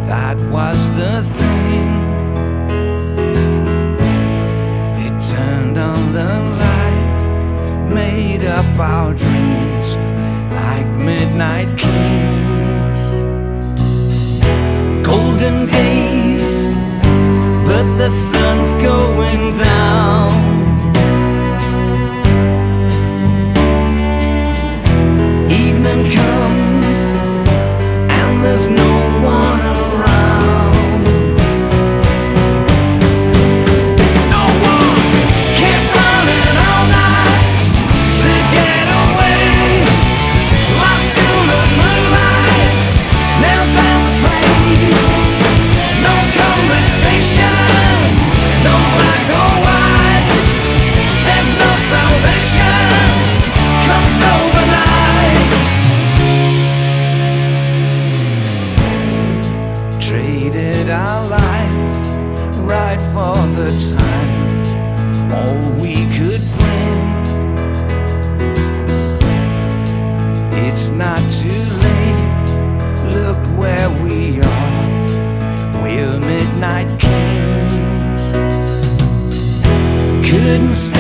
that was the thing. It turned on the light, made up our dreams like midnight kings. Golden days, but the sun's going down. Evening comes and there's no one around. No one kept running all night to get away, lost in the moonlight, no time to pray, no conversation, no black or white, there's no salvation, comes overnight. Traded our life right for the time, all we could bring. It's not too late, look where we are, we're midnight kings. Couldn't